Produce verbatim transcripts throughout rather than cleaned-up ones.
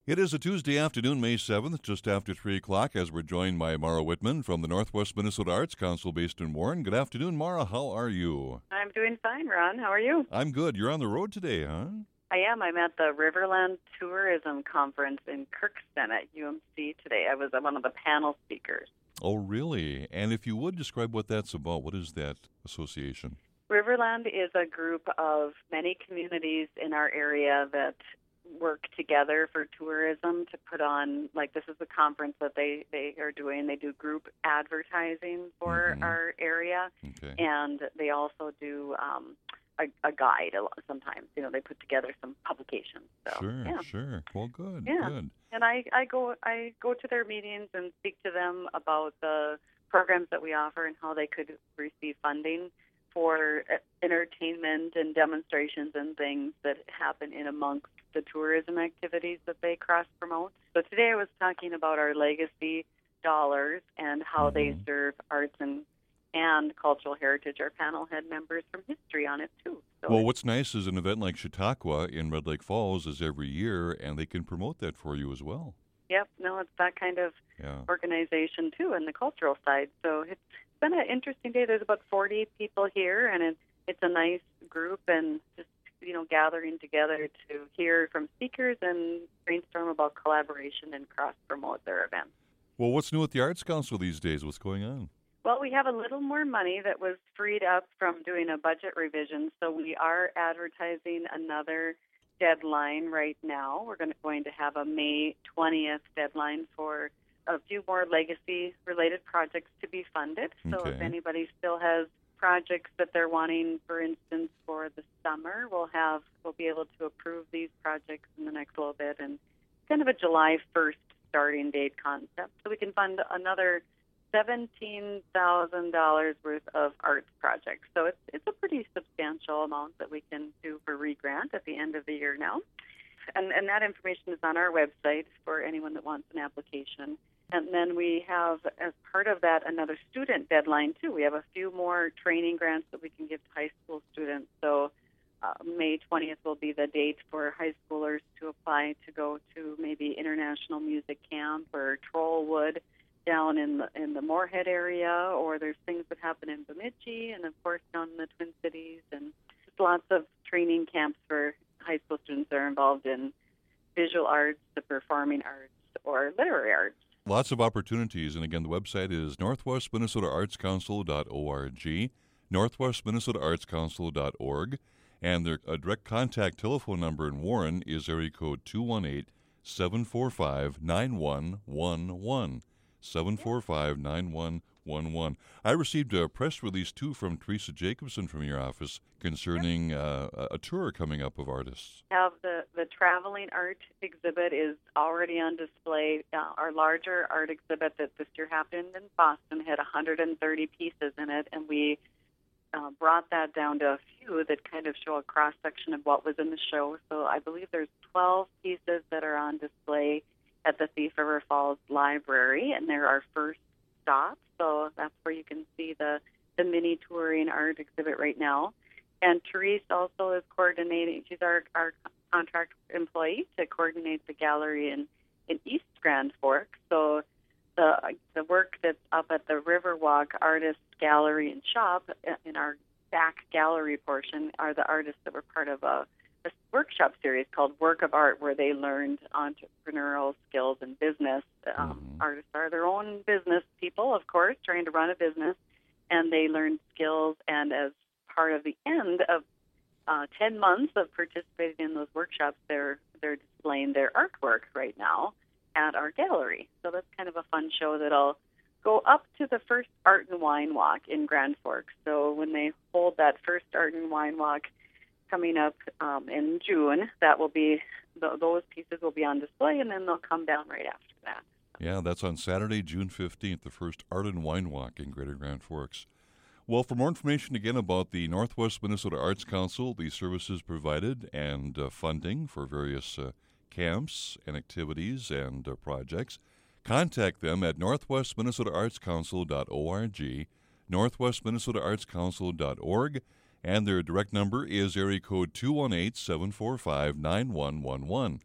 It is a Tuesday afternoon, May seventh, just after three o'clock, as we're joined by Mara Whitman from the Northwest Minnesota Arts Council based in Warren. Good afternoon, Mara. How are you? I'm doing fine, Ron. How are you? I'm good. You're on the road today, huh? I am. I'm at the Riverland Tourism Conference in Kirkston at U M C today. I was one of the panel speakers. Oh, really? And if you would describe what that's about, what is that association? Riverland is a group of many communities in our area that work together for tourism to put on, like this is a conference that they, they are doing. They do group advertising for Mhm. our area, Okay. and they also do um, a, a guide a lot, sometimes. You know, they put together some publications. So, Sure, yeah. sure. Well, good, Yeah. good. And I, I go I go to their meetings and speak to them about the programs that we offer and how they could receive funding for uh, entertainment and demonstrations and things that happen in amongst the tourism activities that they cross promote. So today I was talking about our legacy dollars and how they Mhm. serve arts and and cultural heritage. Our panel had members from history on it too. So Well, it's- what's nice is an event like Chautauqua in Red Lake Falls is every year, and they can promote that for you as well. Yep, no, it's that kind of Yeah. organization too, and the cultural side. So it's been an interesting day. There's about forty people here, and it, it's a nice group, and just you know gathering together to hear from speakers and brainstorm about collaboration and cross promote their events. Well, what's new at the Arts Council these days? What's going on? Well, we have a little more money that was freed up from doing a budget revision, so we are advertising another deadline right now. We're going to, going to have a May twentieth deadline for a few more legacy-related projects to be funded. So if Okay. anybody still has projects that they're wanting, for instance, for the summer, we'll have we'll be able to approve these projects in the next little bit, and kind of a July first starting date concept, so we can fund another seventeen thousand dollars worth of arts projects. So it's it's a pretty substantial amount that we can do for re-grant at the end of the year now. And, and that information is on our website for anyone that wants an application. And then we have, as part of that, another student deadline, too. We have a few more training grants that we can give to high school students. So uh, May twentieth will be the date for high schoolers to apply to go to maybe International Music Camp or Trollwood down in the in the Moorhead area, or there's things that happen in Bemidji, and of course down in the Twin Cities, and just lots of training camps for high school students that are involved in visual arts, the performing arts, or literary arts. Lots of opportunities, and again, the website is northwest minnesota arts council dot org, northwest minnesota arts council dot org, and their a direct contact telephone number in Warren is area code two one eight, seven four five, nine one one one. seven four five, nine one one one. I received a press release, too, from Teresa Jacobson from your office concerning uh, a tour coming up of artists. Have the, the traveling art exhibit is already on display. Uh, our larger art exhibit that this year happened in Boston had one hundred thirty pieces in it, and we uh, brought that down to a few that kind of show a cross-section of what was in the show. So I believe there's twelve pieces that are on display at the Thief River Falls Library, and they're our first stop. So that's where you can see the, the mini touring art exhibit right now. And Therese also is coordinating. She's our, our contract employee to coordinate the gallery in, in East Grand Forks. So the the work that's up at the Riverwalk Artist Gallery and Shop in our back gallery portion are the artists that were part of a a workshop series called Work of Art, where they learned entrepreneurial skills and business. Um, Mhm. Artists are their own business people, of course, trying to run a business, and they learned skills. And as part of the end of uh, ten months of participating in those workshops, they're they're displaying their artwork right now at our gallery. So that's kind of a fun show that'll go up to the first Art and Wine Walk in Grand Forks. So when they hold that first Art and Wine Walk coming up um, in June, that will be th- those pieces will be on display, and then they'll come down right after that. Yeah, that's on Saturday, June fifteenth, the first Art and Wine Walk in Greater Grand Forks. Well, for more information again about the Northwest Minnesota Arts Council, the services provided, and uh, funding for various uh, camps and activities and uh, projects, contact them at northwest minnesota arts council dot org, northwest minnesota arts council dot org, and their direct number is area code two one eight, seven four five, nine one one one.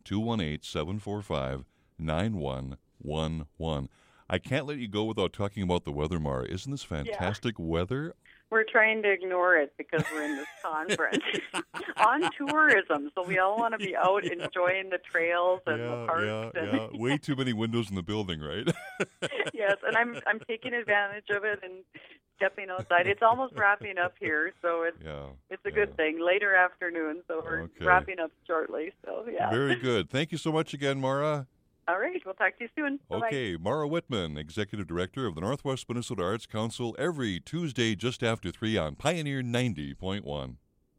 two one eight, seven four five, nine one one one. I can't let you go without talking about the weather, Mara. Isn't this fantastic yeah. weather? We're trying to ignore it because we're in this conference on tourism, so we all want to be out enjoying the trails and yeah, the parks. Yeah, and yeah. Way too many windows in the building, right? Yes, and I'm I'm taking advantage of it and stepping outside. It's almost wrapping up here, so it's yeah, it's a yeah. good thing. Later afternoon, so we're okay. wrapping up shortly. So yeah. Very good. Thank you so much again, Mara. All right, we'll talk to you soon. Bye-bye. Okay, Mara Whitman, Executive Director of the Northwest Minnesota Arts Council, every Tuesday just after three on Pioneer ninety point one.